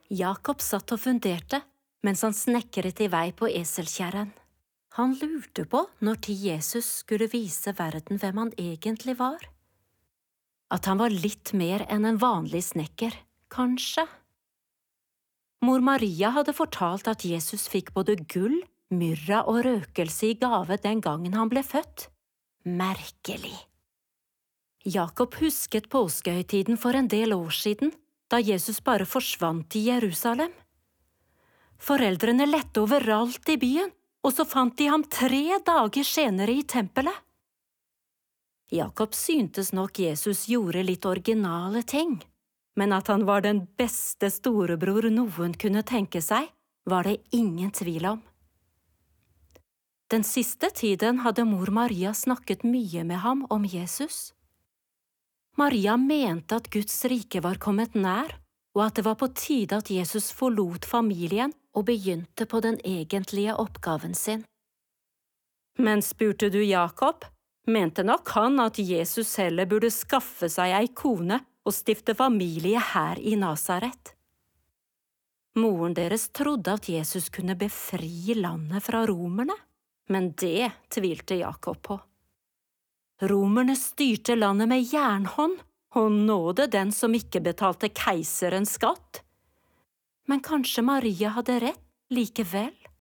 Jakob satt og funderte mens han snekret i vei på eselkjerren. Han lurte på når tid Jesus skulle vise verden hvem han egentlig var. At han var litt mer enn en vanlig snekker, kanskje. Mor Maria hadde fortalt at Jesus fikk både gull, myrra og røkelse i gave den gangen han ble født. Merkelig. Jakob husket påskehøytiden for en del år siden, da Jesus bare forsvant i Jerusalem. Foreldrene lette overalt i byen, og så fant de ham 3 dager senere i tempelet. Jakob syntes nok Jesus gjorde litt originale ting, men at han var den beste storebror noen kunne tenke seg, var det ingen tvil om. Den siste tiden hadde mor Maria snakket mye med ham om Jesus. Maria mente at Guds rike var kommet nær, og at det var på tide at Jesus forlot familien og begynte på den egentlige oppgaven sin. Men spurte du Jakob, mente nok han at Jesus heller burde skaffe seg ei kone og stifte familie her i Nasaret. Moren deres trodde at Jesus kunne befri landet fra romerne, men det tvilte Jakob på. Romerne styrte landet med jernhånd, og nådde den som ikke betalte keiseren skatt. Men kanskje Maria hadde rett likevel?